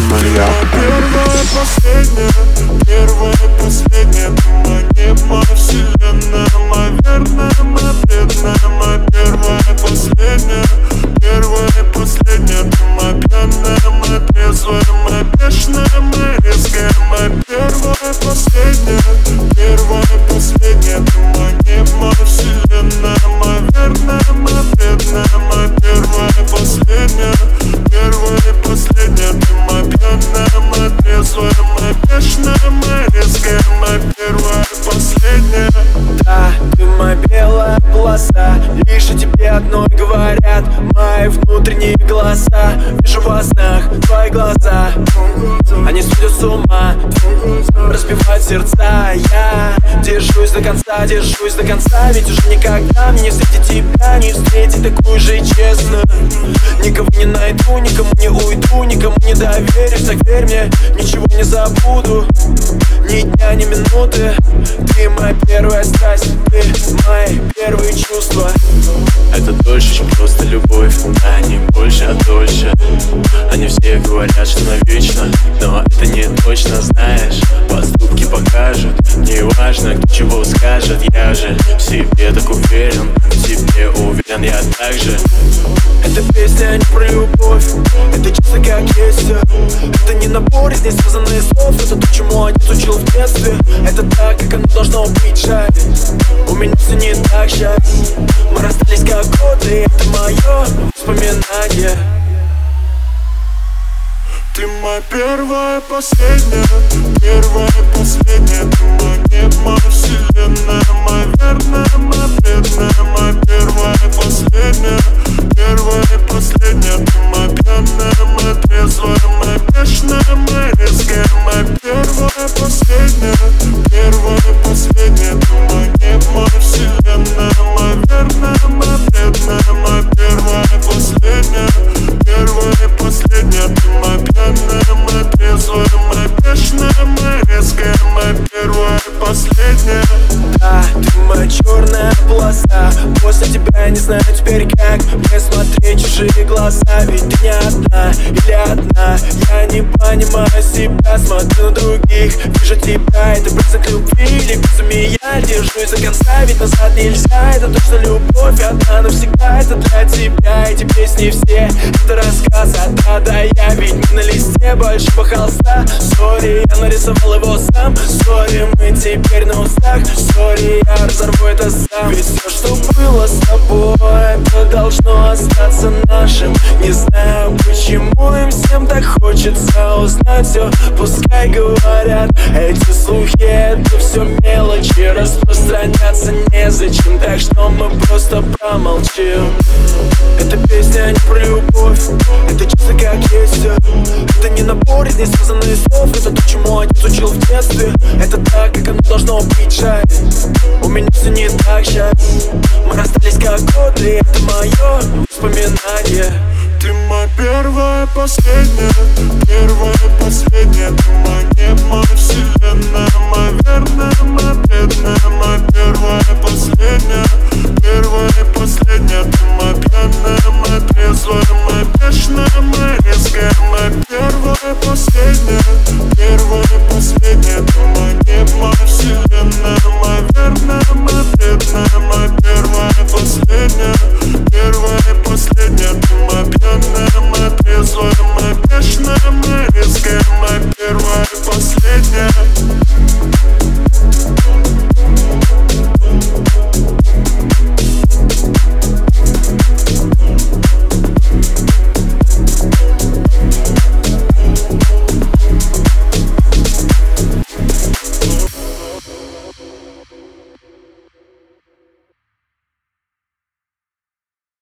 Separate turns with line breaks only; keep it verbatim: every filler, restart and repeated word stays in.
моя.
Первая, последняя, первая, последняя. Ты моя небо, вселенная, моя верная, моя бедная. Моя первая, последняя, первая, последняя. Ты моя пьяная, моя трезвая, моя бешеная, моя резкая. Моя первая, последняя, первая, последняя. Ты моя небо, вселенная, моя верная, моя бедная. Моя первая, последняя, первая, последняя. Ты моя пьяная, моя трезвая, моя бешеная, моя резкая. Моя первая, последняя.
Да, ты моя белая полоса, лишь о тебе одной говорят мои внутренние голоса. Вижу во снах твои глаза, они сводят с ума, разбивают сердца. Я держусь до конца, держусь до конца, ведь уже никогда мне не встретить тебя, не встретить такую же честную. Никого не найду, никому не уйду, никому не доверюсь. Так верь мне, ничего не забуду, ни дня, ни минуты. Ты моя первая страсть, ты мои первые чувства.
Это дольше, чем просто любовь, а не больше, а дольше. Они все говорят, что навечно, но это не точно, знаешь. Поступки покажут, не важно, кто чего скажет. Я же в себе так уверен, в тебе уверен я также.
Эта песня не про любовь, это чисто как есть все. Это не набор из несвязанных слов, это то, чему отец учил в детстве. Это так, как оно должно быть, жаль. У меня все не так сейчас. Мы расстались как годы, и это мое воспоминание.
Ты моя первая, последняя, первая, последняя. Ты моя небо, вселенная, моя верная, моя бедная. Моя первая, последняя, первая, последняя. Ты моя пьяная, моя трезвая, моя бешеная, моя резкая. Моя первая, последняя, первая, последняя. Ты моя небо, вселенная, моя верная, моя бедная. Моя первая, последняя, первая, последняя. Ты моя пьяная, моя трезвая, моя бешеная, моя резкая. Моя первая, последняя.
Да, ты моя черная полоса, после тебя я не знаю теперь как мне смотреть чужие глаза. Ведь ты не одна или одна, я не понимаю себя. Смотрю на других, вижу тебя, это признак любви или безумие. Я держусь до конца, ведь назад нельзя. Это точно любовь, одна навсегда. Это для тебя, эти песни все, это рассказ от А до Я. Ведь мы на листе большого холста. Сори, я нарисовал его сам. Сори, мы теперь на устах. Сори, я разорву это сам. Ведь все, что было с тобой, это должно остаться нашим. Не знаю, почему им всем так хочется узнать все. Пускай говорят эти слухи, это все мелочи. Распространяться незачем, так что мы просто промолчим. Эта песня не про любовь, это чисто как есть все. Это не набор из несвязанных слов, это то, чему отец учил в детстве. Это так, как оно должно быть, жаль. У меня все не так сейчас. Мы расстались как годы, и это мое воспоминание.
Ты моя первая, последняя, первая, последняя. Ты моя небо, вселенная, моя верная, моя бедная. Моя первая, последняя, первая, последняя. Ты моя пьяная, моя трезвая, моя бешеная, моя резкая. Моя первая, последняя,